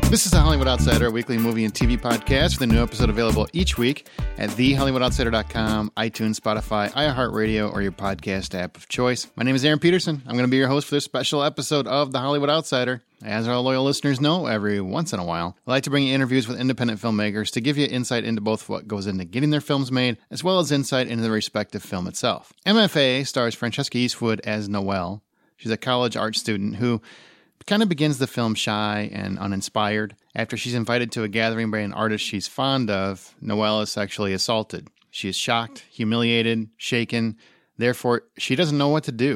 This is the Hollywood Outsider, a weekly movie and TV podcast with a new episode available each week at thehollywoodoutsider.com, iTunes, Spotify, iHeartRadio, or your podcast app of choice. My name is Aaron Peterson. I'm going to be your host for this special episode of the Hollywood Outsider. As our loyal listeners know, every once in a while, I like to bring you interviews with independent filmmakers to give you insight into both what goes into getting their films made, as well as insight into the respective film itself. MFA stars Francesca Eastwood as Noelle. She's a college art student who kind of begins the film shy and uninspired. After she's invited to a gathering by an artist she's fond of, Noelle is sexually assaulted. She is shocked, humiliated, shaken. Therefore, she doesn't know what to do.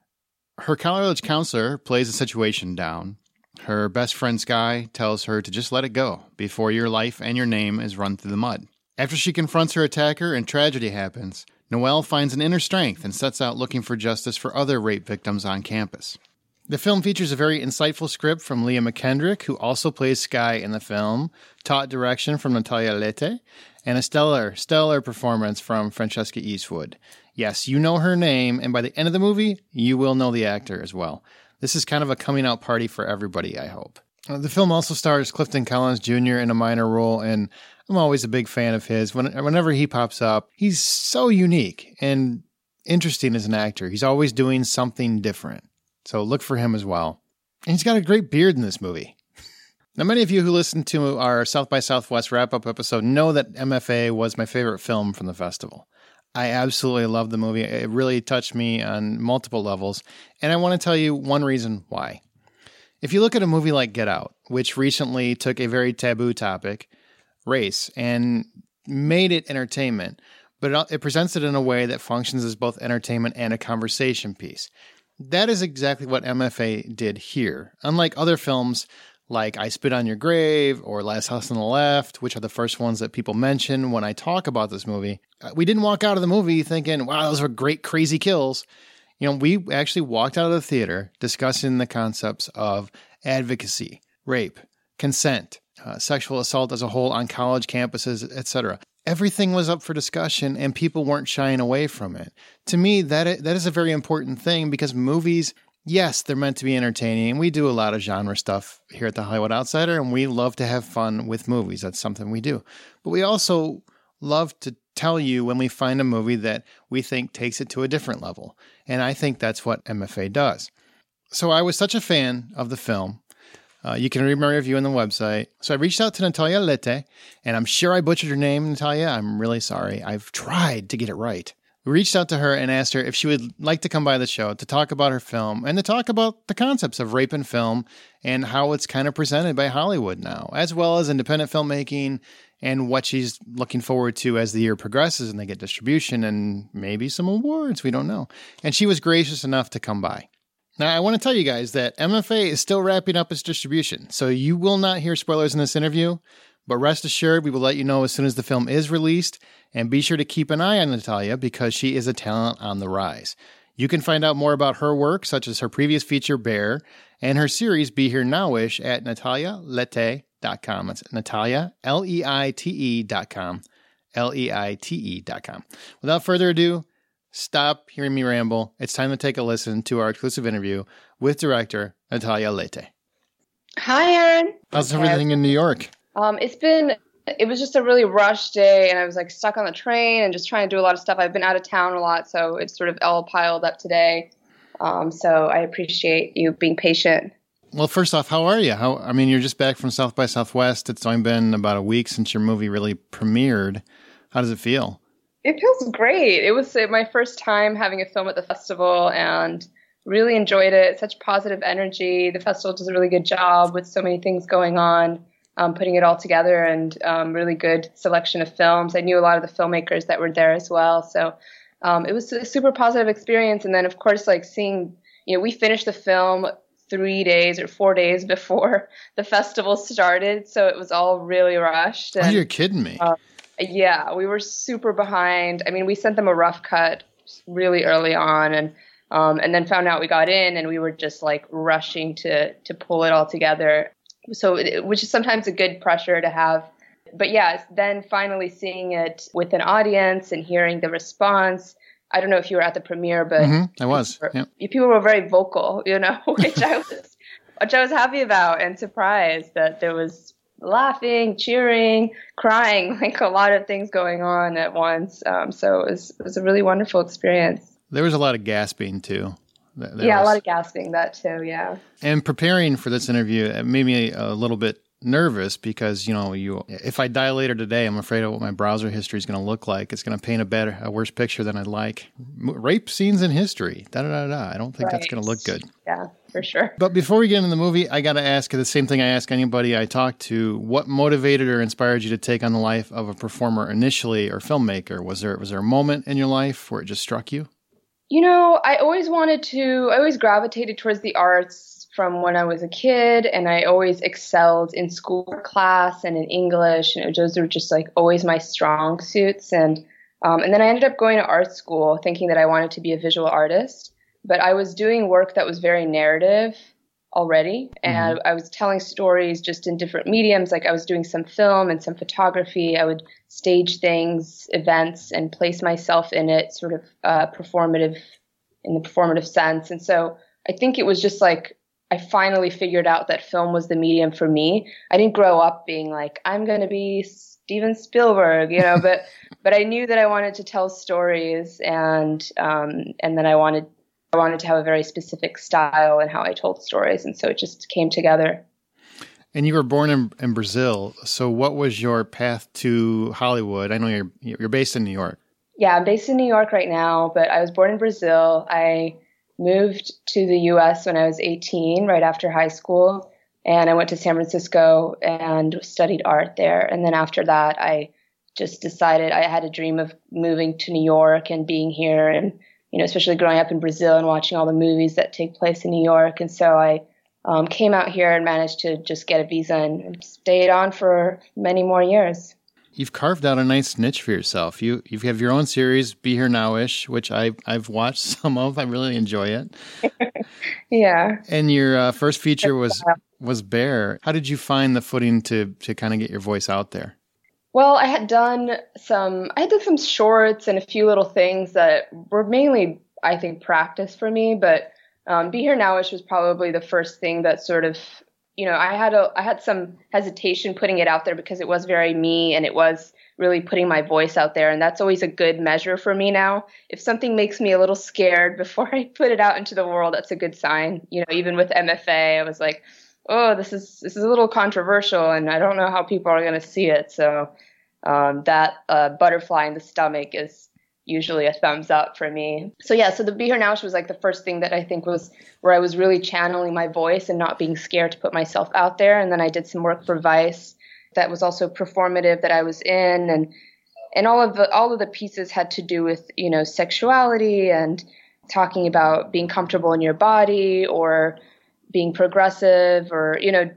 Her college counselor plays the situation down. Her best friend Sky tells her to just let it go before your life and your name is run through the mud. After she confronts her attacker and tragedy happens, Noelle finds an inner strength and sets out looking for justice for other rape victims on campus. The film features a very insightful script from Leah McKendrick, who also plays Sky in the film, taut direction from Natalia Lete, and a stellar performance from Francesca Eastwood. Yes, you know her name, and by the end of the movie, you will know the actor as well. This is kind of a coming out party for everybody, I hope. The film also stars Clifton Collins Jr. in a minor role, and I'm always a big fan of his. Whenever he pops up, he's so unique and interesting as an actor. He's always doing something different. So look for him as well. And he's got a great beard in this movie. Now, many of you who listened to our South by Southwest wrap-up episode know that MFA was my favorite film from the festival. I absolutely loved the movie. It really touched me on multiple levels. And I want to tell you one reason why. If you look at a movie like Get Out, which recently took a very taboo topic, race, and made it entertainment, but it presents it in a way that functions as both entertainment and a conversation piece. That is exactly what MFA did here. Unlike other films like I Spit on Your Grave or Last House on the Left, which are the first ones that people mention when I talk about this movie, we didn't walk out of the movie thinking, wow, those were great, crazy kills. You know, we actually walked out of the theater discussing the concepts of advocacy, rape, consent, sexual assault as a whole on college campuses, etc. Everything was up for discussion and people weren't shying away from it. To me, that is a very important thing because movies, yes, they're meant to be entertaining. And we do a lot of genre stuff here at the Hollywood Outsider, and we love to have fun with movies. That's something we do. But we also love to tell you when we find a movie that we think takes it to a different level. And I think that's what MFA does. So I was such a fan of the film. You can read my review on the website. So I reached out to Natalia Lete, and I'm sure I butchered her name, Natalia. I'm really sorry. I've tried to get it right. We reached out to her and asked her if she would like to come by the show to talk about her film and to talk about the concepts of rape in film and how it's kind of presented by Hollywood now, as well as independent filmmaking and what she's looking forward to as the year progresses and they get distribution and maybe some awards. We don't know. And she was gracious enough to come by. Now, I want to tell you guys that MFA is still wrapping up its distribution, so you will not hear spoilers in this interview, but rest assured we will let you know as soon as the film is released, and be sure to keep an eye on Natalia because she is a talent on the rise. You can find out more about her work, such as her previous feature, Bear, and her series, Be Here Nowish, at natalialete.com. That's Natalia, Leite.com, Leite.com. Without further ado, stop hearing me ramble. It's time to take a listen to our exclusive interview with director Natalia Lete. Hi, Aaron. How's everything in New York? It was just a really rushed day, and I was like stuck on the train and just trying to do a lot of stuff. I've been out of town a lot, so it's sort of all piled up today. So I appreciate you being patient. Well, first off, how are you? You're just back from South by Southwest. It's only been about a week since your movie really premiered. How does it feel? It feels great. It was my first time having a film at the festival and really enjoyed it. Such positive energy. The festival does a really good job with so many things going on, putting it all together, and really good selection of films. I knew a lot of the filmmakers that were there as well. So it was a super positive experience. And then, of course, like seeing, we finished the film 3 days or 4 days before the festival started. So it was all really rushed. And, you're kidding me. Yeah, we were super behind. I mean, we sent them a rough cut really early on, and then found out we got in, and we were just like rushing to pull it all together. So, which is sometimes a good pressure to have. But yeah, then finally seeing it with an audience and hearing the response. I don't know if you were at the premiere, but I was. People were very vocal, which which I was happy about and surprised that there was laughing, cheering, crying, like a lot of things going on at once. So it was a really wonderful experience. There was a lot of gasping too. A lot of gasping, that too, yeah. And preparing for this interview, it made me a little bit nervous because, if I die later today, I'm afraid of what my browser history is going to look like. It's going to paint a worse picture than I'd like. Rape scenes in history, I don't think that's going to look good. Yeah, for sure. But before we get into the movie, I got to ask the same thing I ask anybody I talk to. What motivated or inspired you to take on the life of a performer initially or filmmaker? Was there a moment in your life where it just struck you? I always gravitated towards the arts from when I was a kid, and I always excelled in school class and in English, and those were just like always my strong suits. And then I ended up going to art school thinking that I wanted to be a visual artist, but I was doing work that was very narrative already, and I was telling stories just in different mediums. Like I was doing some film and some photography. I would stage things, events, and place myself in it, sort of performative, in the performative sense. And so I think it was just like I finally figured out that film was the medium for me. I didn't grow up being like, I'm going to be Steven Spielberg, but I knew that I wanted to tell stories, and then I wanted to have a very specific style in how I told stories. And so it just came together. And you were born in Brazil. So what was your path to Hollywood? I know you're based in New York. Yeah, I'm based in New York right now, but I was born in Brazil. I moved to the U.S. when I was 18, right after high school. And I went to San Francisco and studied art there. And then after that, I just decided I had a dream of moving to New York and being here, and especially growing up in Brazil and watching all the movies that take place in New York. And so I came out here and managed to just get a visa and stayed on for many more years. You've carved out a nice niche for yourself. You have your own series, Be Here Now-ish, which I've watched some of. I really enjoy it. Yeah. And your first feature was Bear. How did you find the footing to kind of get your voice out there? Well, I had done some shorts and a few little things that were mainly, I think, practice for me. But Be Here Now-ish was probably the first thing that sort of, I had some hesitation putting it out there because it was very me, and it was really putting my voice out there. And that's always a good measure for me now. If something makes me a little scared before I put it out into the world, that's a good sign. Even with MFA, I was like, oh, this is a little controversial, and I don't know how people are going to see it. So that butterfly in the stomach is usually a thumbs up for me. So the Be Here Now-ish was like the first thing that I think was where I was really channeling my voice and not being scared to put myself out there. And then I did some work for Vice that was also performative that I was in, and all of the pieces had to do with, sexuality and talking about being comfortable in your body, or being progressive, or,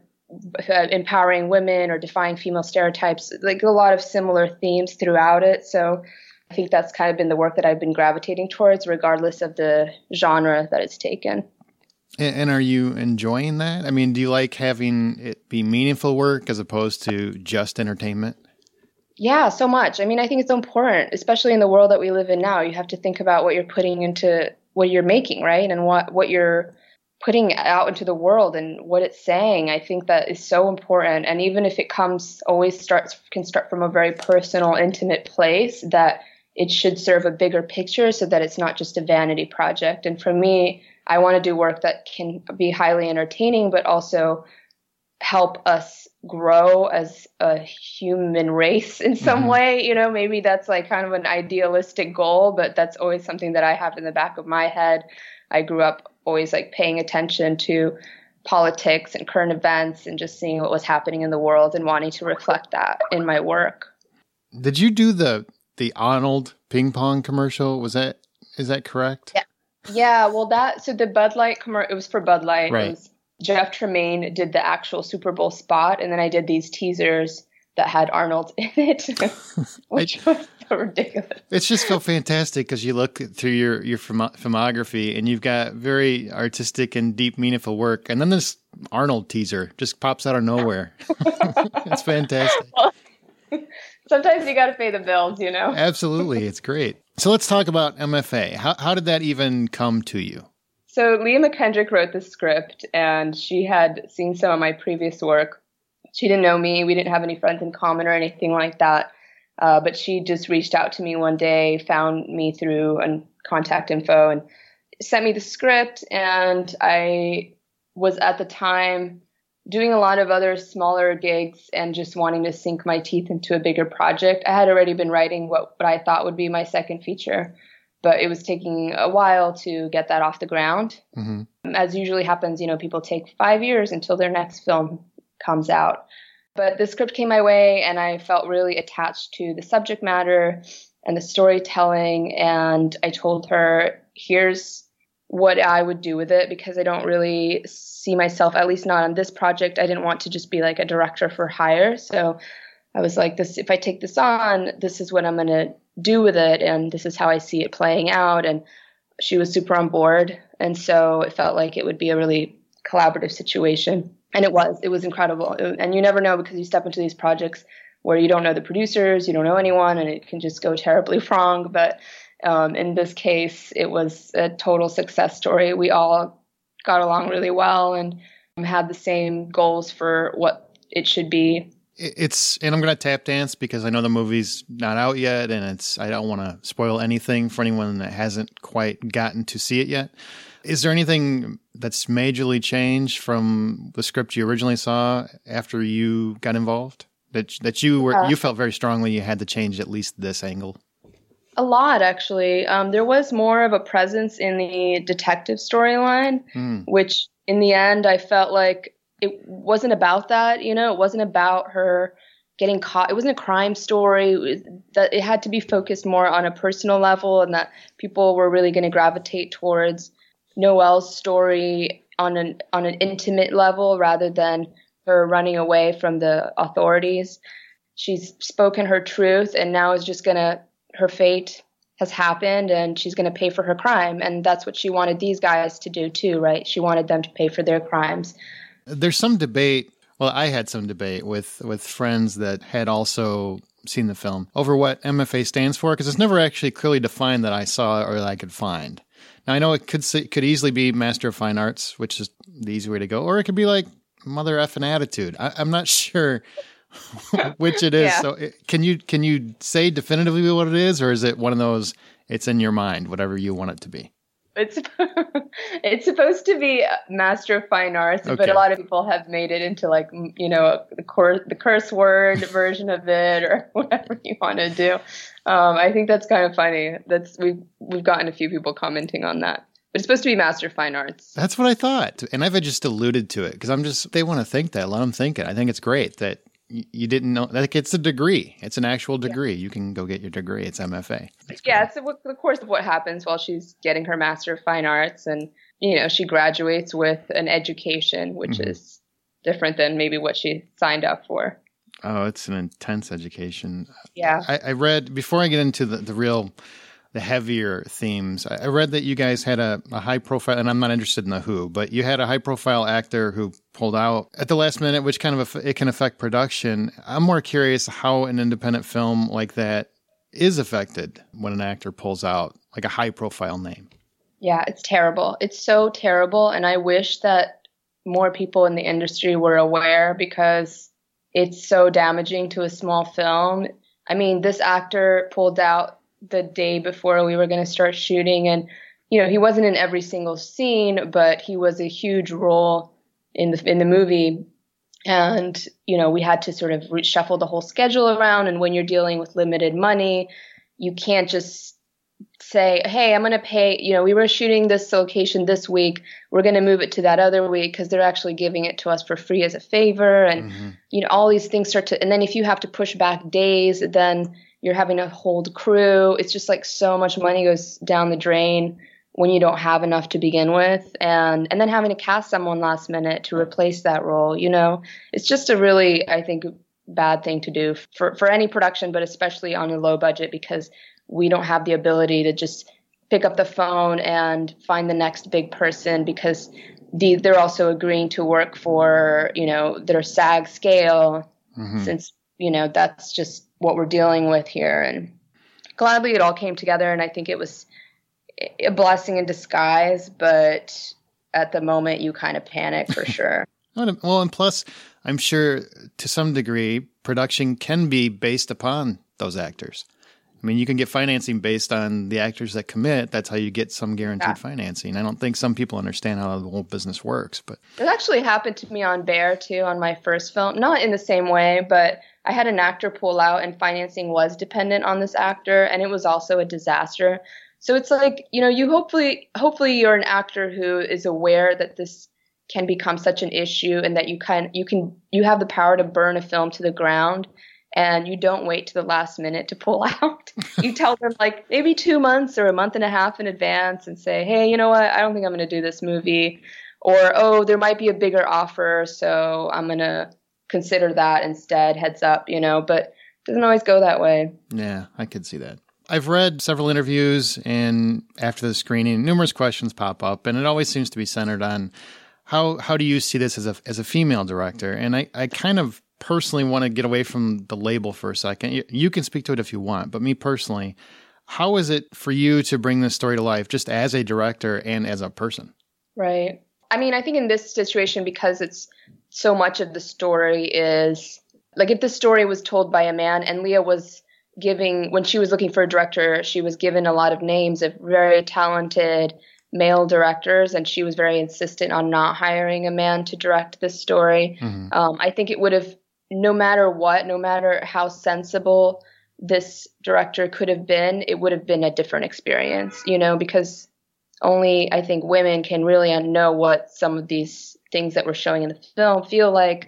empowering women, or defying female stereotypes, like a lot of similar themes throughout it. So I think that's kind of been the work that I've been gravitating towards, regardless of the genre that it's taken. And are you enjoying that? I mean, do you like having it be meaningful work as opposed to just entertainment? Yeah, so much. I mean, I think it's so important, especially in the world that we live in now. You have to think about what you're putting into what you're making, right? And what you're putting out into the world and what it's saying. I think that is so important. And even if it can start from a very personal, intimate place, that it should serve a bigger picture so that it's not just a vanity project. And for me, I want to do work that can be highly entertaining, but also help us grow as a human race in some way. Maybe that's like kind of an idealistic goal, but that's always something that I have in the back of my head. I grew up always like paying attention to politics and current events and just seeing what was happening in the world and wanting to reflect that in my work. Did you do the Arnold ping pong commercial? Is that correct? Yeah. Yeah. Well, the Bud Light commercial, it was for Bud Light. Right. It was Jeff Tremaine did the actual Super Bowl spot, and then I did these teasers that had Arnold in it, which was so ridiculous. It's just so fantastic because you look through your filmography and you've got very artistic and deep, meaningful work. And then this Arnold teaser just pops out of nowhere. It's fantastic. Well, sometimes you got to pay the bills, Absolutely. It's great. So let's talk about MFA. How did that even come to you? So Leah McKendrick wrote the script, and she had seen some of my previous work. She didn't know me. We didn't have any friends in common or anything like that. But she just reached out to me one day, found me through contact info, and sent me the script. And I was at the time doing a lot of other smaller gigs and just wanting to sink my teeth into a bigger project. I had already been writing what I thought would be my second feature, but it was taking a while to get that off the ground. Mm-hmm. As usually happens, people take 5 years until their next film comes out. But the script came my way, and I felt really attached to the subject matter and the storytelling. And I told her, here's what I would do with it, because I don't really see myself, at least not on this project. I didn't want to just be like a director for hire. So I was like, if I take this on, this is what I'm going to do with it, and this is how I see it playing out. And she was super on board, and so it felt like it would be a really collaborative situation. And it was incredible. And you never know, because you step into these projects where you don't know the producers, you don't know anyone, and it can just go terribly wrong. But in this case, it was a total success story. We all got along really well and had the same goals for what it should be. And I'm going to tap dance because I know the movie's not out yet, and I don't want to spoil anything for anyone that hasn't quite gotten to see it yet. Is there anything that's majorly changed from the script you originally saw after you got involved? That you felt very strongly you had to change at least this angle? A lot, actually. There was more of a presence in the detective storyline, which in the end I felt like it wasn't about that, it wasn't about her getting caught. It wasn't a crime story. That it had to be focused more on a personal level, and that people were really going to gravitate towards Noelle's story on an intimate level rather than her running away from the authorities. She's spoken her truth, and now her fate has happened, and she's going to pay for her crime. And that's what she wanted these guys to do too, right? She wanted them to pay for their crimes. There's some debate. Well, I had some debate with friends that had also seen the film over what MFA stands for, because it's never actually clearly defined that I saw or that I could find. Now, I know it could easily be Master of Fine Arts, which is the easy way to go, or it could be like Mother Effin' Attitude. I'm not sure which it is. Yeah. So can you say definitively what it is, or is it one of those, it's in your mind, whatever you want it to be? It's supposed to be Master of Fine Arts, okay. But a lot of people have made it into like, the curse word version of it, or whatever you want to do. I think that's kind of funny. We've gotten a few people commenting on that. But it's supposed to be Master of Fine Arts. That's what I thought. And I've just alluded to it because they want to think that. Let them think it. I think it's great that you didn't know. Like, it's a degree. It's an actual degree. Yeah. You can go get your degree. It's MFA. It's the course of what happens while she's getting her Master of Fine Arts. And, she graduates with an education, which is different than maybe what she signed up for. Oh, it's an intense education. Yeah. I read, before I get into the heavier themes, I read that you guys had a high profile, and I'm not interested in the who, but you had a high profile actor who pulled out at the last minute, which it can affect production. I'm more curious how an independent film like that is affected when an actor pulls out, like a high profile name. Yeah, it's terrible. It's so terrible. And I wish that more people in the industry were aware, because it's so damaging to a small film. I mean, this actor pulled out the day before we were going to start shooting, and he wasn't in every single scene, but he was a huge role in the movie. And we had to sort of reshuffle the whole schedule around. And when you're dealing with limited money, you can't just say, hey, I'm going to pay, we were shooting this location this week, we're going to move it to that other week because they're actually giving it to us for free as a favor. And all these things start to, and then if you have to push back days, then you're having to hold crew. It's just like so much money goes down the drain when you don't have enough to begin with. And then having to cast someone last minute to replace that role, it's just a really, I think, bad thing to do for any production, but especially on a low budget, because we don't have the ability to just pick up the phone and find the next big person, because they're also agreeing to work for, their SAG scale, since, that's just what we're dealing with here. And gladly it all came together. And I think it was a blessing in disguise, but at the moment you kind of panic for sure. Well, and plus, I'm sure to some degree, production can be based upon those actors. I mean, you can get financing based on the actors that commit. That's how you get some guaranteed financing. I don't think some people understand how the whole business works. But it actually happened to me on Bear, too, on my first film. Not in the same way, but I had an actor pull out and financing was dependent on this actor, and it was also a disaster. So it's like, you hopefully you're an actor who is aware that this can become such an issue and that you have the power to burn a film to the ground, and you don't wait to the last minute to pull out. You tell them like maybe 2 months or a month and a half in advance and say, hey, you know what? I don't think I'm going to do this movie. Or, oh, there might be a bigger offer, so I'm going to consider that instead, heads up, but it doesn't always go that way. Yeah, I could see that. I've read several interviews, and after the screening, numerous questions pop up, and it always seems to be centered on how do you see this as a female director? And I kind of personally want to get away from the label for a second. You can speak to it if you want, but me personally, how is it for you to bring this story to life just as a director and as a person? Right. I mean, I think in this situation, because it's so much of the story is like if the story was told by a man, and Leah was when she was looking for a director, she was given a lot of names of very talented male directors, and she was very insistent on not hiring a man to direct this story. Mm-hmm. I think it would have, no matter how sensible this director could have been, it would have been a different experience, because only I think women can really know what some of these things that we're showing in the film feel like,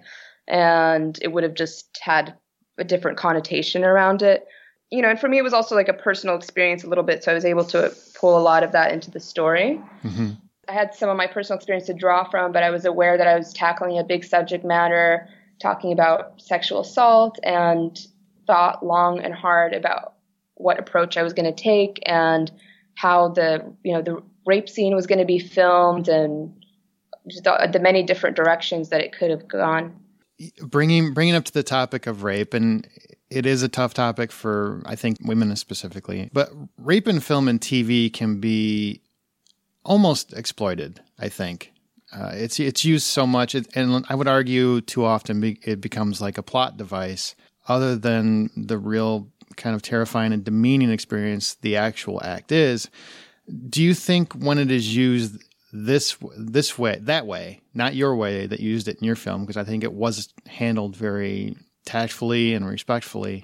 and it would have just had a different connotation around it. And for me, it was also like a personal experience a little bit, so I was able to pull a lot of that into the story. Mm-hmm. I had some of my personal experience to draw from, but I was aware that I was tackling a big subject matter, talking about sexual assault, and thought long and hard about what approach I was going to take and how the rape scene was going to be filmed, and just the many different directions that it could have gone. Bringing up to the topic of rape, and it is a tough topic for, I think, women specifically, but rape in film and TV can be almost exploited, I think. It's used so much, and I would argue too often it becomes like a plot device other than the real kind of terrifying and demeaning experience the actual act is. Do you think when it is used this way, that way, not your way that you used it in your film, because I think it was handled very tactfully and respectfully,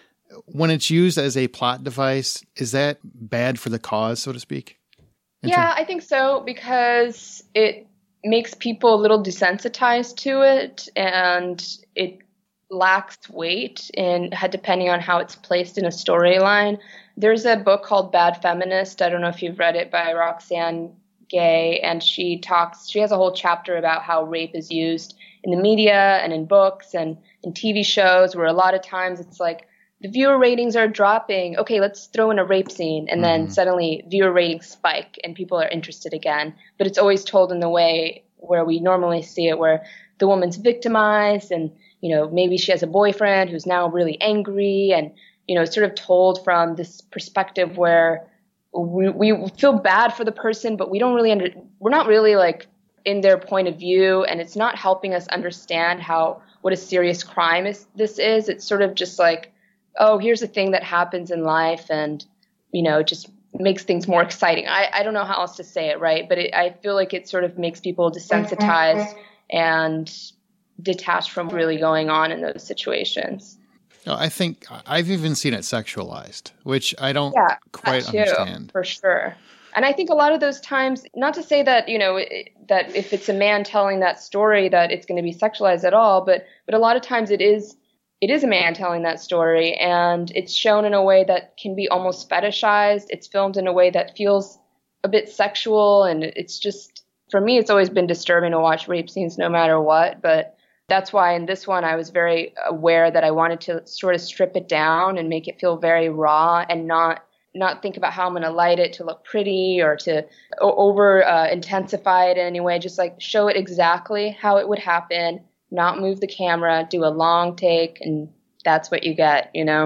when it's used as a plot device, is that bad for the cause, so to speak? Yeah, I think so, because it makes people a little desensitized to it, and it lacks weight depending on how it's placed in a storyline. There's a book called Bad Feminist. I don't know if you've read it, by Roxane Gay, and she has a whole chapter about how rape is used in the media and in books and in TV shows, where a lot of times it's like the viewer ratings are dropping. Okay, let's throw in a rape scene, and then suddenly viewer ratings spike and people are interested again. But it's always told in the way where we normally see it, where the woman's victimized, and maybe she has a boyfriend who's now really angry, and sort of told from this perspective where we feel bad for the person, but we're not really like in their point of view, and it's not helping us understand what a serious crime this is. It's sort of just like, oh, here's a thing that happens in life, and it just makes things more exciting. I don't know how else to say it, right? But I feel like it sort of makes people desensitized and detached from really going on in those situations. No, I think I've even seen it sexualized, which I don't quite understand. For sure. And I think a lot of those times, not to say that, that if it's a man telling that story that it's going to be sexualized at all, but a lot of times it is a man telling that story, and it's shown in a way that can be almost fetishized. It's filmed in a way that feels a bit sexual, and it's just, for me, it's always been disturbing to watch rape scenes no matter what, but that's why in this one I was very aware that I wanted to sort of strip it down and make it feel very raw, and not think about how I'm going to light it to look pretty or to over intensify it in any way. Just like show it exactly how it would happen, not move the camera, do a long take, and that's what you get,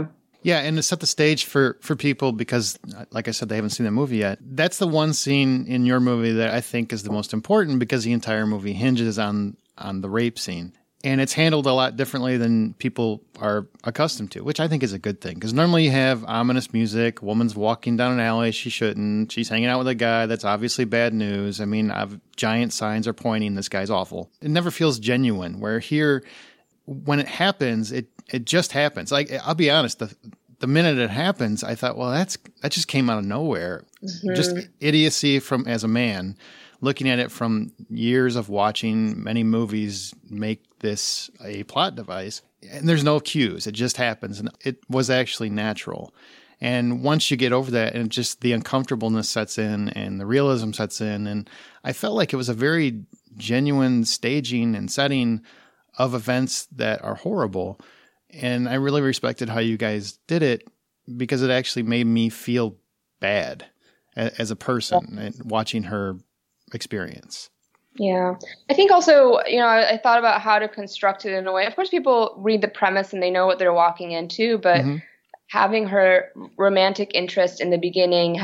Yeah, and to set the stage for people, because, like I said, they haven't seen the movie yet. That's the one scene in your movie that I think is the most important, because the entire movie hinges on the rape scene. And it's handled a lot differently than people are accustomed to, which I think is a good thing. Because normally you have ominous music, woman's walking down an alley she shouldn't, she's hanging out with a guy, that's obviously bad news. I mean, giant signs are pointing, this guy's awful. It never feels genuine, where here, when it happens, it just happens. Like, I'll be honest, the minute it happens, I thought, well, that just came out of nowhere. Mm-hmm. Just idiocy as a man, looking at it from years of watching many movies make this a plot device. And there's no cues. It just happens. And it was actually natural. And once you get over that, and just the uncomfortableness sets in and the realism sets in, and I felt like it was a very genuine staging and setting of events that are horrible. And I really respected how you guys did it, because it actually made me feel bad as a person watching her experience. Yeah. I think also, I thought about how to construct it in a way. Of course, people read the premise and they know what they're walking into, but mm-hmm. having her romantic interest in the beginning,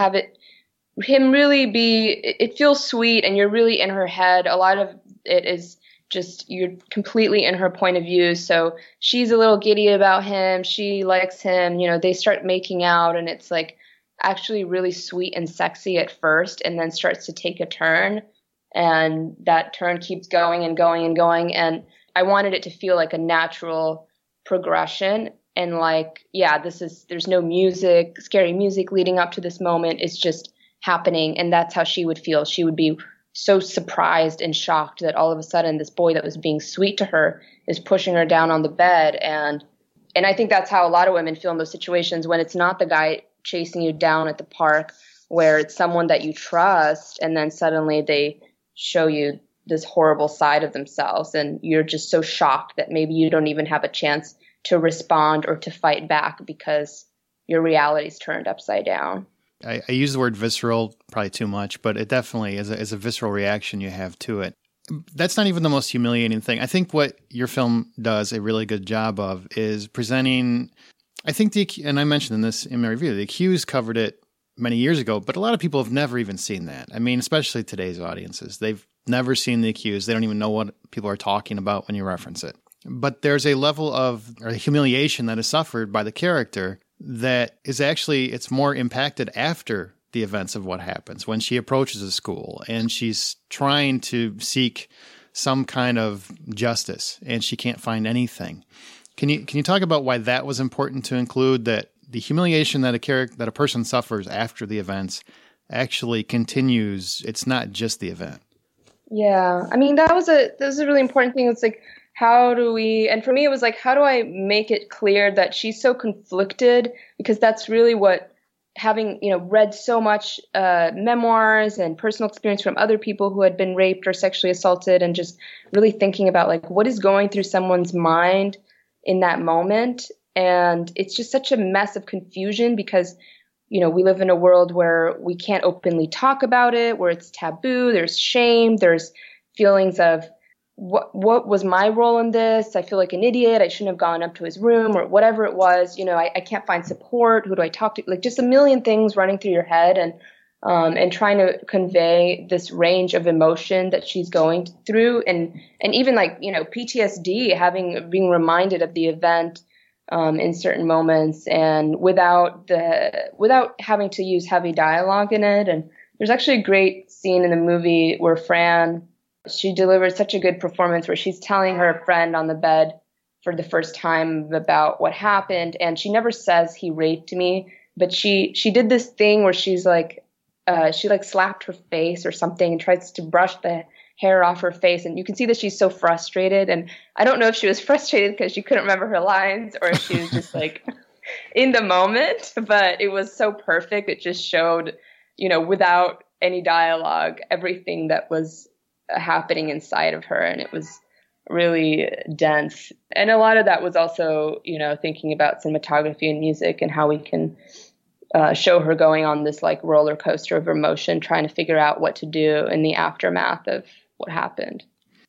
him really it feels sweet, and you're really in her head. A lot of it is just, you're completely in her point of view. So she's a little giddy about him. She likes him. They start making out, and it's like actually really sweet and sexy at first, and then starts to take a turn. And that turn keeps going and going and going. And I wanted it to feel like a natural progression. And like, there's no music, scary music leading up to this moment. It's just happening. And that's how she would feel. She would be so surprised and shocked that all of a sudden this boy that was being sweet to her is pushing her down on the bed. And I think that's how a lot of women feel in those situations, when it's not the guy chasing you down at the park, where it's someone that you trust, and then suddenly they show you this horrible side of themselves, and you're just so shocked that maybe you don't even have a chance to respond or to fight back, because your reality's turned upside down. I use the word visceral probably too much, but it definitely is a visceral reaction you have to it. That's not even the most humiliating thing. I think what your film does a really good job of is presenting, I think and I mentioned this in my review, The Accused covered it many years ago, but a lot of people have never even seen that. I mean, especially today's audiences. They've never seen The Accused. They don't even know what people are talking about when you reference it. But there's a level of humiliation that is suffered by the character that is actually, it's more impacted after the events of what happens, when she approaches a school and she's trying to seek some kind of justice and she can't find anything. Can you talk about why that was important to include, that the humiliation that a person suffers after the events actually continues? It's not just the event. Yeah. I mean, that was a really important thing. It's like, and for me, it was like, how do I make it clear that she's so conflicted? Because that's really what, having, read so much memoirs and personal experience from other people who had been raped or sexually assaulted, and just really thinking about like, what is going through someone's mind in that moment. And it's just such a mess of confusion, because, we live in a world where we can't openly talk about it, where it's taboo, there's shame, there's feelings of, what was my role in this? I feel like an idiot. I shouldn't have gone up to his room, or whatever it was. I can't find support. Who do I talk to? Like, just a million things running through your head, and trying to convey this range of emotion that she's going through, and even like, PTSD, being reminded of the event in certain moments, and without having to use heavy dialogue in it. And there's actually a great scene in the movie where Fran, she delivers such a good performance, where she's telling her friend on the bed for the first time about what happened. And she never says he raped me, but she did this thing where she's like, she like slapped her face or something and tries to brush the hair off her face. And you can see that she's so frustrated. And I don't know if she was frustrated because she couldn't remember her lines, or if she was just like in the moment, but it was so perfect. It just showed, without any dialogue, everything that was happening inside of her, and it was really dense. And a lot of that was also, thinking about cinematography and music, and how we can show her going on this like roller coaster of emotion, trying to figure out what to do in the aftermath of what happened.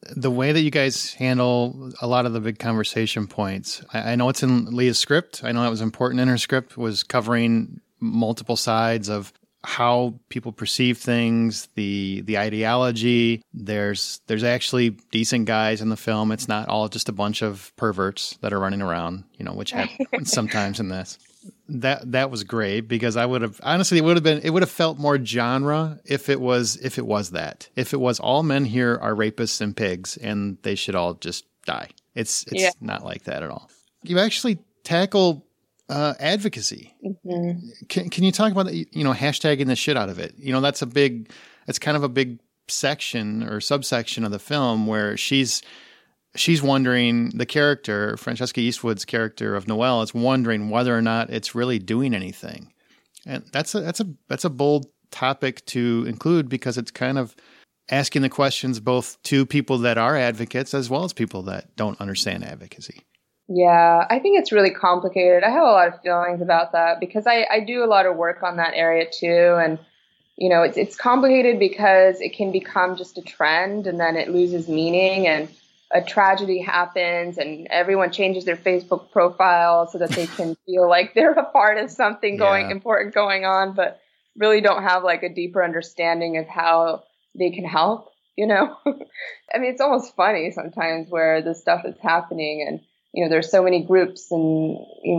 the way that you guys handle a lot of the big conversation points, I know it's in Leah's script. I know that was important in her script, was covering multiple sides of how people perceive things, the ideology. There's actually decent guys in the film. It's not all just a bunch of perverts that are running around, which happens sometimes in this. That was great, because I would have, honestly, it would have felt more genre if it was that. If it was all men here are rapists and pigs and they should all just die. It's not like that at all. You actually tackle advocacy. Mm-hmm. Can you talk about that, hashtagging the shit out of it? It's kind of a big section or subsection of the film where she's wondering, the character, Francesca Eastwood's character of Noelle, is wondering whether or not it's really doing anything. And that's a bold topic to include, because it's kind of asking the questions both to people that are advocates as well as people that don't understand advocacy. Yeah, I think it's really complicated. I have a lot of feelings about that, because I do a lot of work on that area too. And, it's complicated because it can become just a trend and then it loses meaning, and a tragedy happens and everyone changes their Facebook profile so that they can feel like they're a part of something important going on, but really don't have like a deeper understanding of how they can help, I mean, it's almost funny sometimes where this stuff is happening, and there's so many groups, and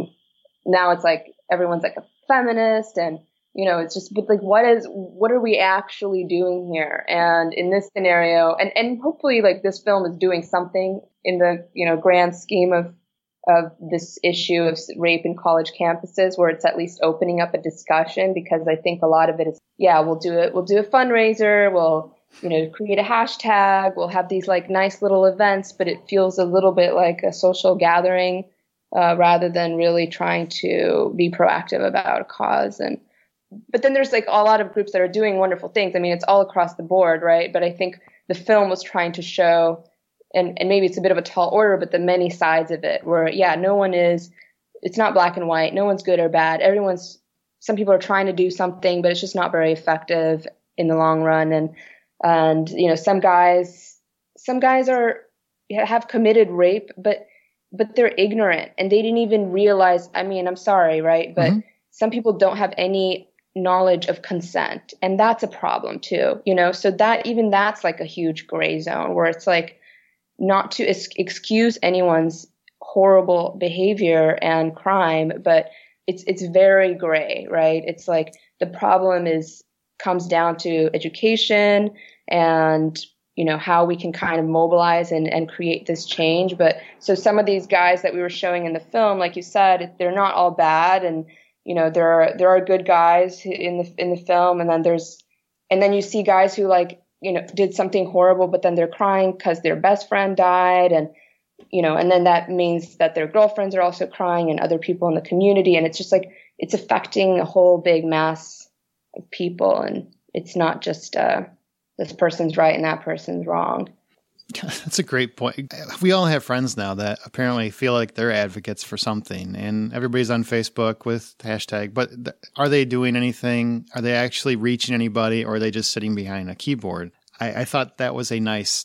now it's like everyone's like a feminist, and it's just, but like, what are we actually doing here? And in this scenario, and hopefully like this film is doing something in the grand scheme of this issue of rape in college campuses, where it's at least opening up a discussion, because I think a lot of it is, we'll do a fundraiser, we'll create a hashtag, we'll have these like nice little events, but it feels a little bit like a social gathering rather than really trying to be proactive about a cause. But then there's like a lot of groups that are doing wonderful things. I mean, it's all across the board, right? But I think the film was trying to show, and maybe it's a bit of a tall order, but the many sides of it, where it's not black and white. No one's good or bad. Some people are trying to do something, but it's just not very effective in the long run. And some guys have committed rape, but they're ignorant and they didn't even realize. I mean, I'm sorry, right? But some people don't have any knowledge of consent, and that's a problem too. So that's like a huge gray zone, where it's like not to excuse anyone's horrible behavior and crime, but it's very gray, right? It's like the problem comes down to education and how we can kind of mobilize and create this change. But so some of these guys that we were showing in the film, like you said, they're not all bad, and there are good guys in the film, and then you see guys who did something horrible, but then they're crying because their best friend died, and then that means that their girlfriends are also crying, and other people in the community, and it's just like it's affecting a whole big mass of people, and it's not just this person's right and that person's wrong. That's a great point. We all have friends now that apparently feel like they're advocates for something, and everybody's on Facebook with hashtag, but are they doing anything? Are they actually reaching anybody, or are they just sitting behind a keyboard? I thought that was a nice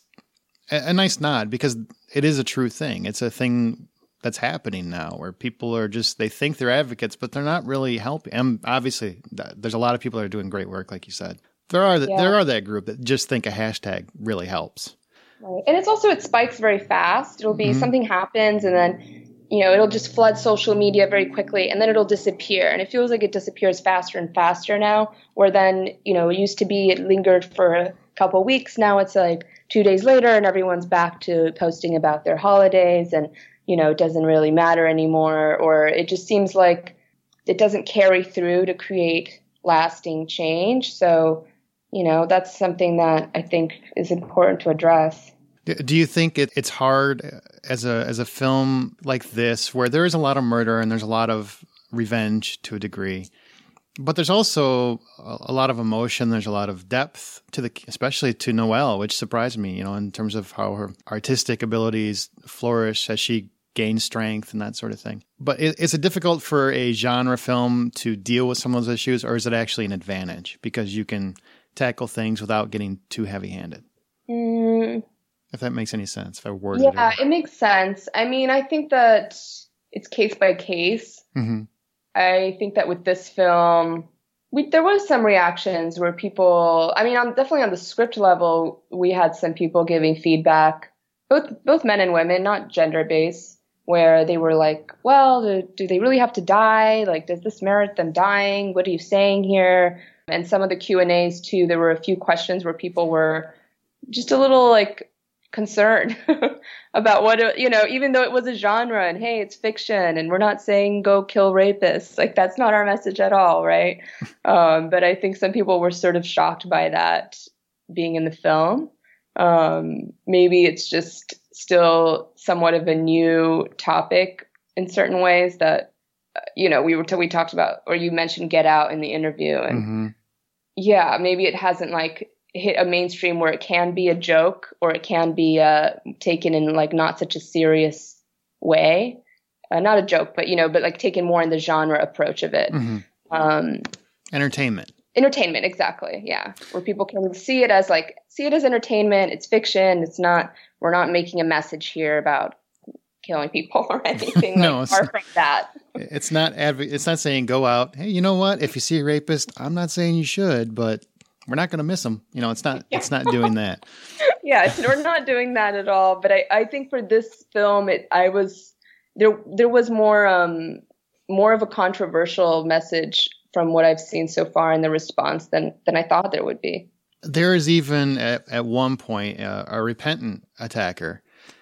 nod, because it is a true thing. It's a thing that's happening now, where people are they think they're advocates, but they're not really helping. And obviously, there's a lot of people that are doing great work, like you said. There are that group that just think a hashtag really helps. Right. And it's also, it spikes very fast. It'll be something happens, and then, it'll just flood social media very quickly, and then it'll disappear. And it feels like it disappears faster and faster now, where then, it used to be it lingered for a couple of weeks. Now it's like 2 days later and everyone's back to posting about their holidays, and, it doesn't really matter anymore, or it just seems like it doesn't carry through to create lasting change. So, that's something that I think is important to address. Do you think it's hard as a film like this, where there is a lot of murder and there's a lot of revenge to a degree, but there's also a lot of emotion, there's a lot of depth especially to Noelle, which surprised me, in terms of how her artistic abilities flourish as she gains strength and that sort of thing. But is it difficult for a genre film to deal with some of those issues, or is it actually an advantage because you can tackle things without getting too heavy-handed? if that makes any sense, if I worded it. Yeah, it makes sense. I mean, I think that it's case by case. Mm-hmm. I think that with this film, there was some reactions where people, I mean, definitely on the script level, we had some people giving feedback, both men and women, not gender based, where they were like, well, do they really have to die? Like, does this merit them dying? What are you saying here? And some of the Q&As too, there were a few questions where people were just a little like concerned about what, even though it was a genre and hey, it's fiction and we're not saying go kill rapists, like that's not our message at all, right? But I think some people were sort of shocked by that being in the film. Maybe it's just still somewhat of a new topic in certain ways that, we talked about, or you mentioned Get Out in the interview, and yeah, maybe it hasn't like hit a mainstream where it can be a joke or it can be taken in like not such a serious way, not a joke, but like taken more in the genre approach of it. Entertainment, exactly. Yeah, where people can see it as entertainment. It's fiction. We're not making a message here about killing people or anything. No, far from that. It's not saying go out. Hey, you know what? If you see a rapist, I'm not saying you should, but we're not going to miss them. It's not doing that. Yeah, we're not doing that at all. But I think for this film, there was more of a controversial message from what I've seen so far in the response than I thought there would be. There is even at one point a repentant attacker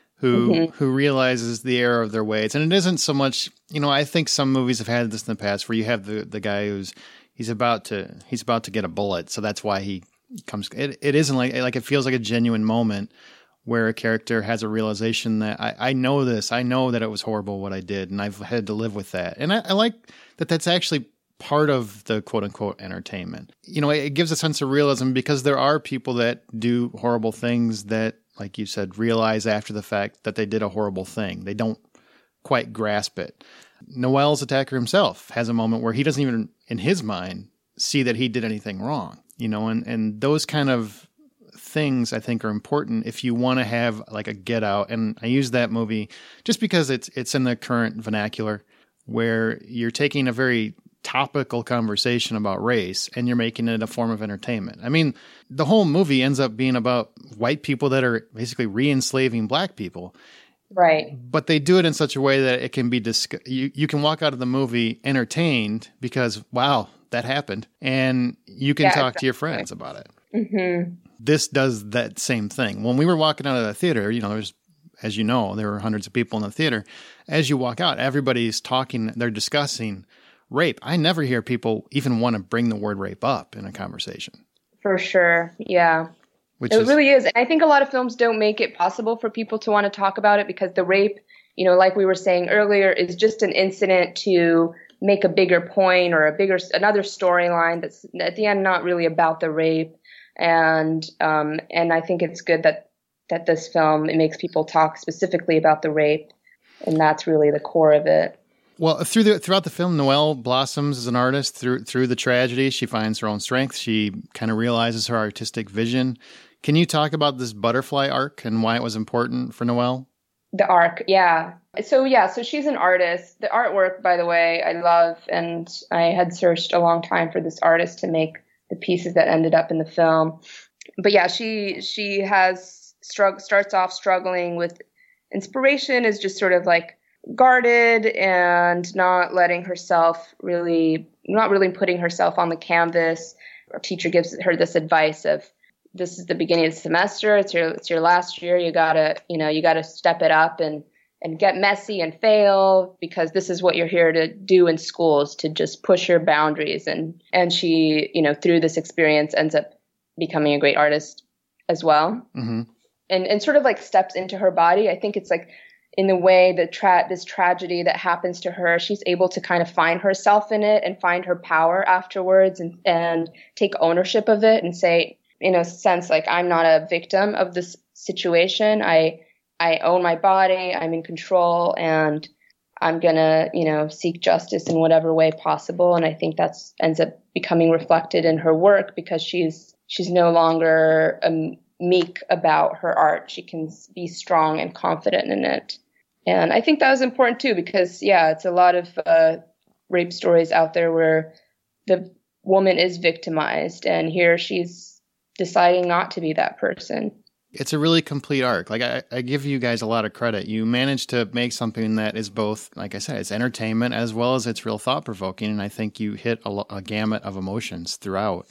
who realizes the error of their ways. And it isn't so much, I think some movies have had this in the past where you have the guy he's about to get a bullet. So that's why he comes. It isn't like it feels like a genuine moment where a character has a realization that I know this. I know that it was horrible what I did, and I've had to live with that. And I like that that's actually part of the quote unquote entertainment. It gives a sense of realism because there are people that do horrible things that, like you said, realize after the fact that they did a horrible thing. They don't quite grasp it. Noel's attacker himself has a moment where he doesn't even, in his mind, see that he did anything wrong, and those kind of things I think are important if you want to have like a Get Out. And I use that movie just because it's in the current vernacular where you're taking a very topical conversation about race and you're making it a form of entertainment. I mean, the whole movie ends up being about white people that are basically re-enslaving black people. Right. But they do it in such a way that it can be you can walk out of the movie entertained because, wow, that happened. And you can talk to your friends about it. Mm-hmm. This does that same thing. When we were walking out of the theater, there's, as you know, there were hundreds of people in the theater. As you walk out, everybody's talking, they're discussing rape. I never hear people even want to bring the word rape up in a conversation. For sure. Yeah. Really is. And I think a lot of films don't make it possible for people to want to talk about it because the rape, like we were saying earlier, is just an incident to make a bigger point or another storyline that's at the end not really about the rape. And I think it's good that this film, it makes people talk specifically about the rape, and that's really the core of it. Well, throughout the film, Noel blossoms as an artist through the tragedy. She finds her own strength. She kind of realizes her artistic vision. Can you talk about this butterfly arc and why it was important for Noel? The arc, yeah. So she's an artist. The artwork, by the way, I love, and I had searched a long time for this artist to make the pieces that ended up in the film. But yeah, she starts off struggling with inspiration, is just sort of like guarded and not really putting herself on the canvas. Our teacher gives her this advice of, this is the beginning of the semester. It's your last year. You gotta step it up and get messy and fail, because this is what you're here to do in schools, to just push your boundaries. And she, through this experience ends up becoming a great artist as well. Mm-hmm. And sort of like steps into her body. I think it's like, in the way that this tragedy that happens to her, she's able to kind of find herself in it and find her power afterwards and take ownership of it and say, in a sense, like, I'm not a victim of this situation. I own my body. I'm in control, and I'm going to, seek justice in whatever way possible. And I think ends up becoming reflected in her work, because she's no longer meek about her art. She can be strong and confident in it. And I think that was important too, because it's a lot of rape stories out there where the woman is victimized, and here she's deciding not to be that person. It's a really complete arc. Like I give you guys a lot of credit. You managed to make something that is both, like I said, it's entertainment as well as it's real thought provoking. And I think you hit a gamut of emotions throughout.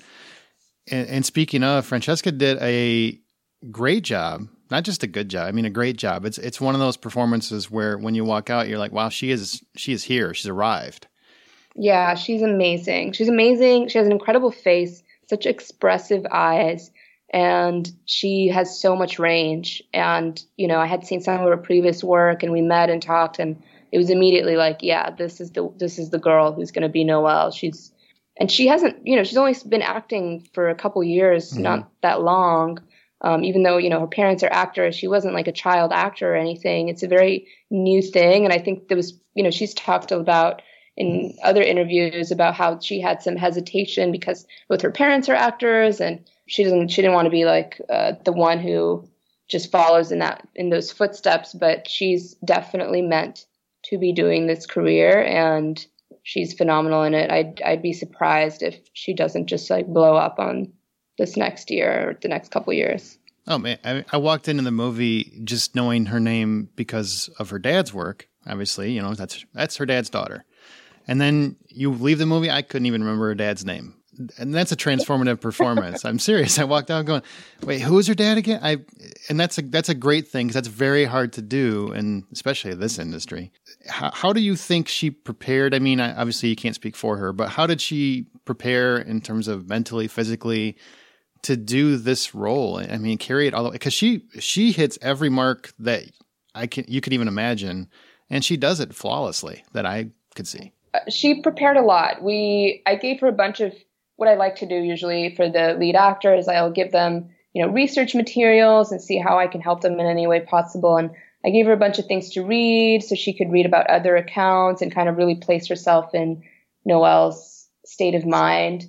And speaking of, Francesca did a great job, not just a good job. I mean, a great job. It's one of those performances where when you walk out, you're like, wow, she is here. She's arrived. Yeah, she's amazing. She's amazing. She has an incredible face, such expressive eyes. And she has so much range. And, I had seen some of her previous work, and we met and talked, and it was immediately like, yeah, this is the girl who's going to be Noelle. She hasn't, she's only been acting for a couple years, not that long. Even though, her parents are actors, she wasn't like a child actor or anything. It's a very new thing. And I think there was, she's talked about in other interviews about how she had some hesitation because both her parents are actors, and she didn't want to be like the one who just follows in those footsteps, but she's definitely meant to be doing this career, and she's phenomenal in it. I'd be surprised if she doesn't just like blow up on this next year or the next couple of years. Oh man, I walked into the movie just knowing her name because of her dad's work. Obviously, that's her dad's daughter. And then you leave the movie, I couldn't even remember her dad's name. And that's a transformative performance. I'm serious. I walked out going, wait, who is her dad again? And that's a great thing, because that's very hard to do, and especially in this industry. How do you think she prepared? I mean, obviously you can't speak for her, but how did she prepare in terms of mentally, physically, to do this role? I mean, carry it all the way, because she hits every mark that you could even imagine, and she does it flawlessly that I could see. She prepared a lot. I gave her a bunch of what I like to do usually for the lead actors. I'll give them, research materials and see how I can help them in any way possible. And I gave her a bunch of things to read so she could read about other accounts and kind of really place herself in Noelle's state of mind.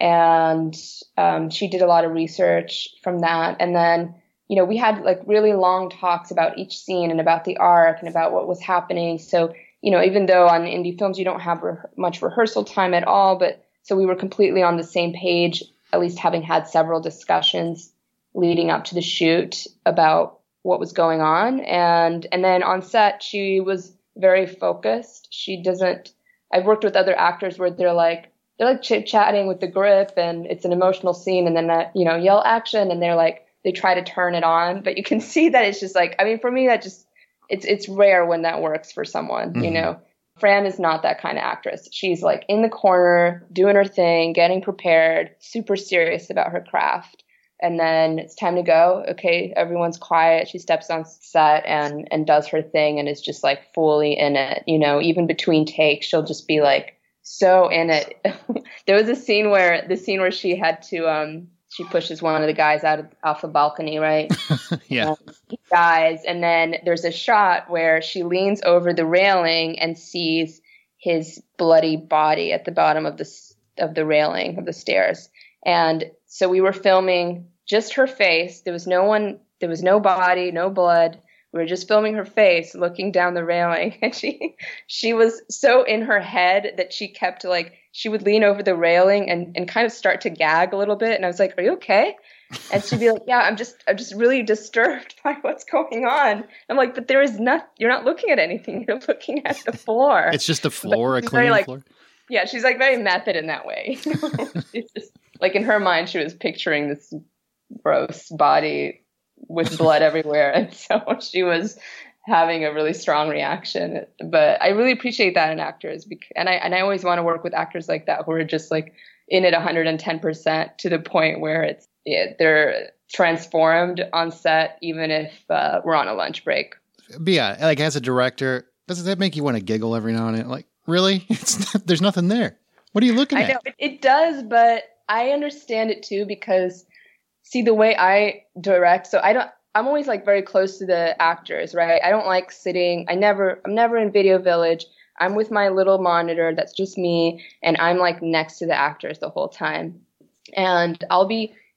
And she did a lot of research from that. And then, we had like really long talks about each scene and about the arc and about what was happening. So, even though on indie films you don't have much rehearsal time at all, so we were completely on the same page, at least having had several discussions leading up to the shoot about what was going on. And then on set, she was very focused. I've worked with other actors where they're like chit-chatting with the grip, and it's an emotional scene, and then yell action, and they try to turn it on. But you can see that it's just like, I mean, for me, that just, it's rare when that works for someone, Fran is not that kind of actress. She's like in the corner, doing her thing, getting prepared, super serious about her craft. And then it's time to go. Okay, everyone's quiet. She steps on set and does her thing and is just like fully in it. Even between takes, she'll just be like so in it. There was a scene where she had to, she pushes one of the guys off a balcony, right? Yeah. He dies. And then there's a shot where she leans over the railing and sees his bloody body at the bottom of the railing of the stairs. And so we were filming just her face. There was no body, no blood. We were just filming her face looking down the railing. And she was so in her head that she kept she would lean over the railing and kind of start to gag a little bit. And I was like, are you okay? And she'd be like, yeah, I'm just really disturbed by what's going on. I'm like, but you're not looking at anything. You're looking at the floor. It's just a floor, a clean floor. Yeah, she's like very method in that way. She's just like in her mind, she was picturing this gross body with blood everywhere. And so she was having a really strong reaction. But I really appreciate that in actors. And I always want to work with actors like that who are just like in it 110% to the point where they're transformed on set, even if we're on a lunch break. But yeah, like as a director, does that make you want to giggle every now and then? Like, really? There's nothing there. What are you looking at? I know it does, but I understand it too, because see, the way I direct, so I'm always like very close to the actors, right? I don't like sitting. I'm never in Video Village. I'm with my little monitor. That's just me. And I'm like next to the actors the whole time. And I'll be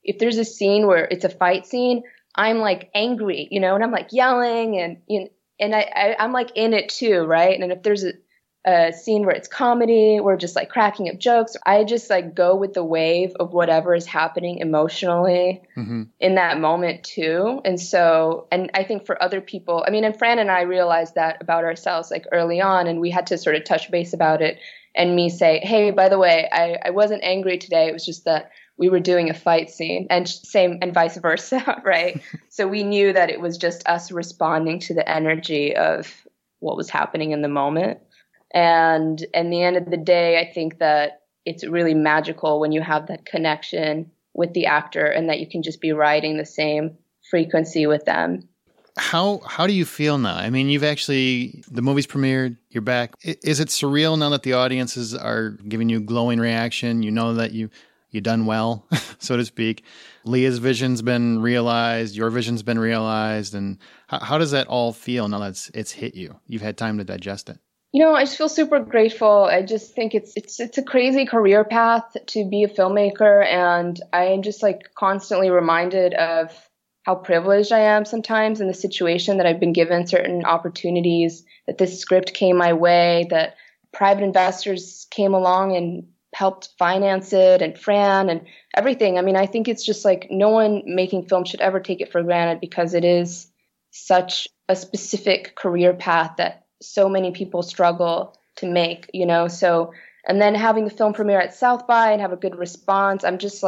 if there's a scene where it's a fight scene, I'm like angry, and I'm like yelling and I'm like in it too, right? And if there's a scene where it's comedy, we're just like cracking up jokes, I just like go with the wave of whatever is happening emotionally in that moment too. And I think for other people, I mean, and Fran and I realized that about ourselves like early on, and we had to sort of touch base about it and me say, hey, by the way, I wasn't angry today. It was just that we were doing a fight scene, and same and vice versa, right? So we knew that it was just us responding to the energy of what was happening in the moment. And in the end of the day, I think that it's really magical when you have that connection with the actor and that you can just be riding the same frequency with them. How do you feel now? I mean, the movie's premiered, you're back. Is it surreal now that the audiences are giving you glowing reaction? You know that you done well, so to speak. Leah's vision's been realized, your vision's been realized. And how does that all feel now that it's hit you? You've had time to digest it. I just feel super grateful. I just think it's a crazy career path to be a filmmaker. And I am just like constantly reminded of how privileged I am sometimes in the situation that I've been given certain opportunities, that this script came my way, that private investors came along and helped finance it, and Fran and everything. I mean, I think it's just like no one making film should ever take it for granted, because it is such a specific career path that so many people struggle to make, so, and then having the film premiere at South by and have a good response, I'm just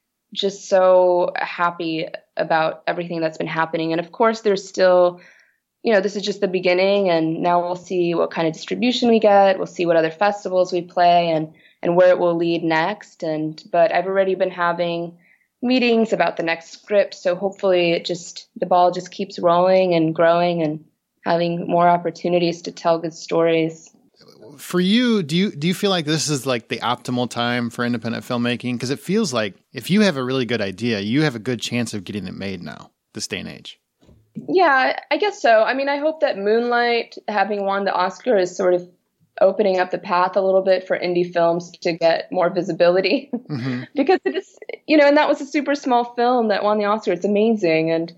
so happy about everything that's been happening. And of course there's still, this is just the beginning, and now we'll see what kind of distribution we get. We'll see what other festivals we play and where it will lead next. But I've already been having meetings about the next script. So hopefully the ball just keeps rolling and growing and having more opportunities to tell good stories. For you, do you feel like this is like the optimal time for independent filmmaking? Because it feels like if you have a really good idea, you have a good chance of getting it made now, this day and age. Yeah, I guess so. I mean, I hope that Moonlight, having won the Oscar, is sort of opening up the path a little bit for indie films to get more visibility. Because it is, and that was a super small film that won the Oscar. It's amazing. And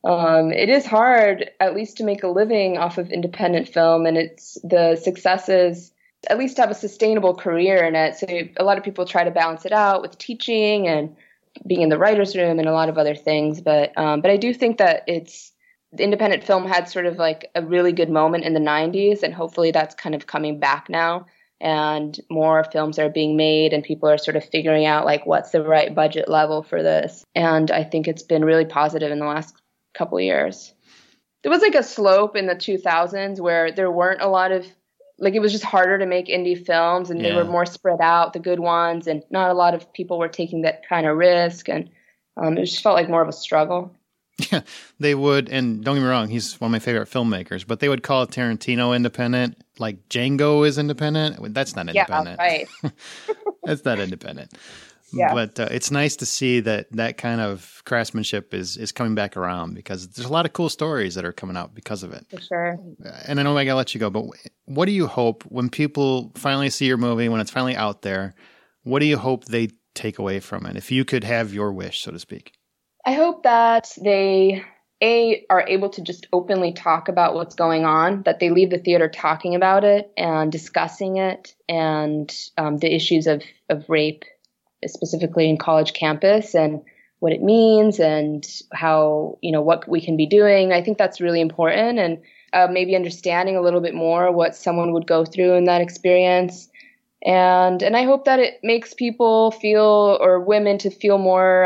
it is hard, at least, to make a living off of independent film, and it's the successes, at least have a sustainable career in it. So a lot of people try to balance it out with teaching and being in the writer's room and a lot of other things. But I do think that the independent film had sort of like a really good moment in the 90s, and hopefully that's kind of coming back now, and more films are being made and people are sort of figuring out like what's the right budget level for this. And I think it's been really positive in the last couple of years. There was like a slope in the 2000s where there weren't a lot of, like, it was just harder to make indie films, and they were more spread out, the good ones, and not a lot of people were taking that kind of risk, and it just felt like more of a struggle. Yeah, they would, and don't get me wrong, he's one of my favorite filmmakers, but they would call Tarantino independent, like Django is independent. That's not independent. Yeah, right. That's not independent. Yeah. But it's nice to see that kind of craftsmanship is coming back around, because there's a lot of cool stories that are coming out because of it. For sure. And I know I got to let you go, but what do you hope when people finally see your movie, when it's finally out there, what do you hope they take away from it? If you could have your wish, so to speak. I hope that they, are able to just openly talk about what's going on, that they leave the theater talking about it and discussing it, and the issues of rape, specifically in college campus, and what it means, and how, what we can be doing. I think that's really important, and maybe understanding a little bit more what someone would go through in that experience. And I hope that it makes people feel, or women to feel more,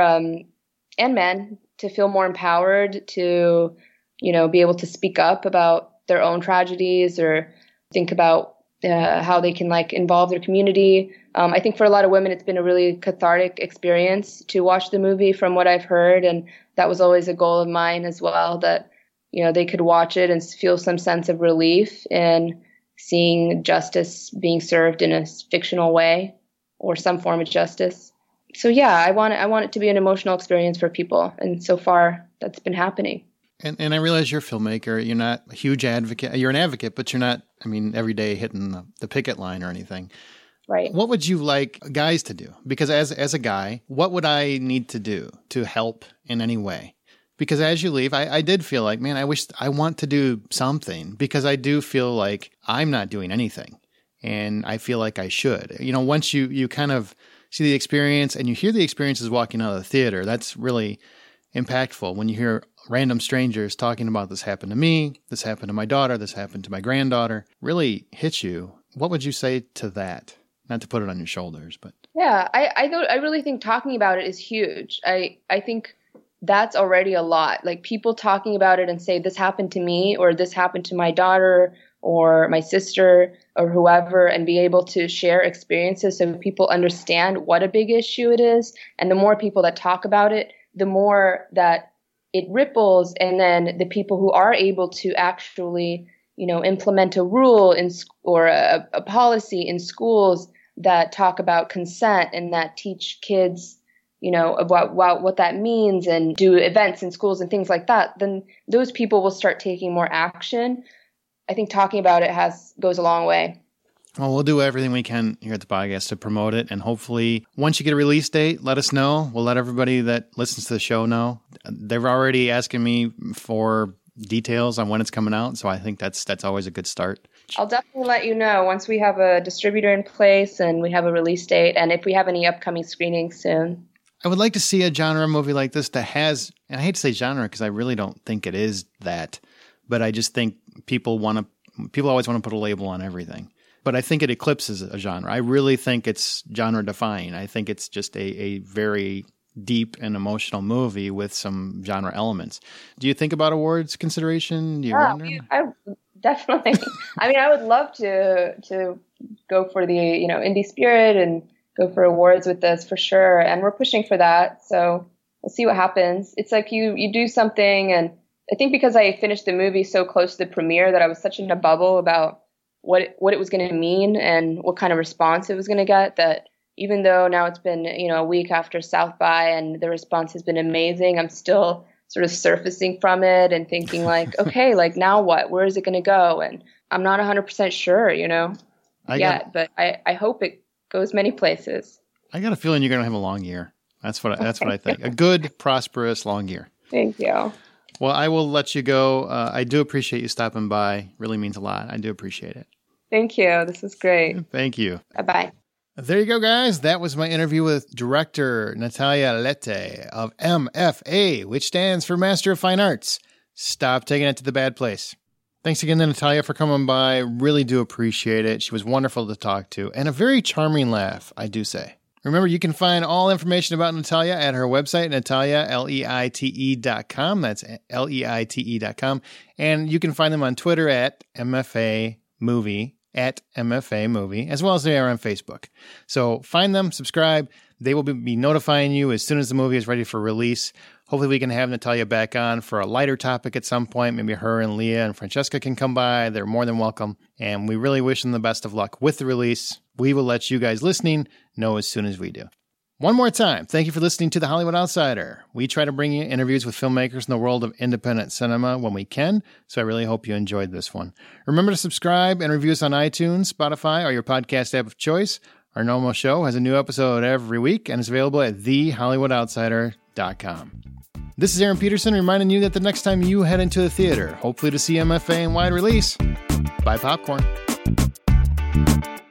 and men to feel more empowered to, be able to speak up about their own tragedies, or think about how they can involve their community. I think for a lot of women, it's been a really cathartic experience to watch the movie, from what I've heard. And that was always a goal of mine as well, that, they could watch it and feel some sense of relief in seeing justice being served in a fictional way, or some form of justice. So yeah, I want it to be an emotional experience for people. And so far that's been happening. And I realize you're a filmmaker. You're not a huge advocate. You're an advocate, but you're not, every day hitting the picket line or anything. Right. What would you like guys to do? Because as a guy, what would I need to do to help in any way? Because as you leave, I did feel like, man, I want to do something, because I do feel like I'm not doing anything. And I feel like I should. Once you kind of see the experience and you hear the experiences walking out of the theater, that's really impactful. When you hear random strangers talking about, this happened to me, this happened to my daughter, this happened to my granddaughter, really hits you. What would you say to that? Not to put it on your shoulders, but. Yeah, I really think talking about it is huge. I think that's already a lot. Like, people talking about it and say, this happened to me, or this happened to my daughter or my sister or whoever, and be able to share experiences so people understand what a big issue it is. And the more people that talk about it, the more that it ripples. And then the people who are able to actually, implement a rule or a policy in schools that talk about consent and that teach kids about what that means, and do events in schools and things like that, then those people will start taking more action. I think talking about it goes a long way. Well, we'll do everything we can here at the podcast to promote it. And hopefully, once you get a release date, let us know. We'll let everybody that listens to the show know. They're already asking me for details on when it's coming out. So I think that's always a good start. I'll definitely let you know once we have a distributor in place and we have a release date, and if we have any upcoming screenings soon. I would like to see a genre movie like this that has, and I hate to say genre because I really don't think it is that, but I just think people always want to put a label on everything. But I think it eclipses a genre. I really think it's genre defying. I think it's just a very deep and emotional movie with some genre elements. Do you think about awards consideration? Do you wonder? I definitely. I mean, I would love to go for the indie spirit and go for awards with this for sure. And we're pushing for that. So we'll see what happens. It's like you do something, and I think because I finished the movie so close to the premiere that I was such in a bubble about what it was going to mean and what kind of response it was going to get, that even though now it's been, a week after South by and the response has been amazing, I'm still sort of surfacing from it and thinking like, okay, like now what? Where is it going to go? And I'm not 100% sure, but I hope it goes many places. I got a feeling you're going to have a long year. That's what I think. A good, prosperous, long year. Thank you. Well, I will let you go. I do appreciate you stopping by. Really means a lot. I do appreciate it. Thank you. This was great. Thank you. Bye-bye. There you go, guys. That was my interview with director Natalia Lette of MFA, which stands for Master of Fine Arts. Stop taking it to the bad place. Thanks again to Natalia for coming by. Really do appreciate it. She was wonderful to talk to, and a very charming laugh, I do say. Remember, you can find all information about Natalia at her website, Natalia, Leite.com. That's Leite.com. And you can find them on Twitter at MFA Movie, as well as they are on Facebook. So find them, subscribe. They will be notifying you as soon as the movie is ready for release. Hopefully we can have Natalia back on for a lighter topic at some point. Maybe her and Leah and Francesca can come by. They're more than welcome. And we really wish them the best of luck with the release. We will let you guys listening know as soon as we do. One more time, thank you for listening to The Hollywood Outsider. We try to bring you interviews with filmmakers in the world of independent cinema when we can, so I really hope you enjoyed this one. Remember to subscribe and review us on iTunes, Spotify, or your podcast app of choice. Our normal show has a new episode every week and is available at thehollywoodoutsiders.com. This is Aaron Peterson reminding you that the next time you head into the theater, hopefully to see MFA in wide release, buy popcorn.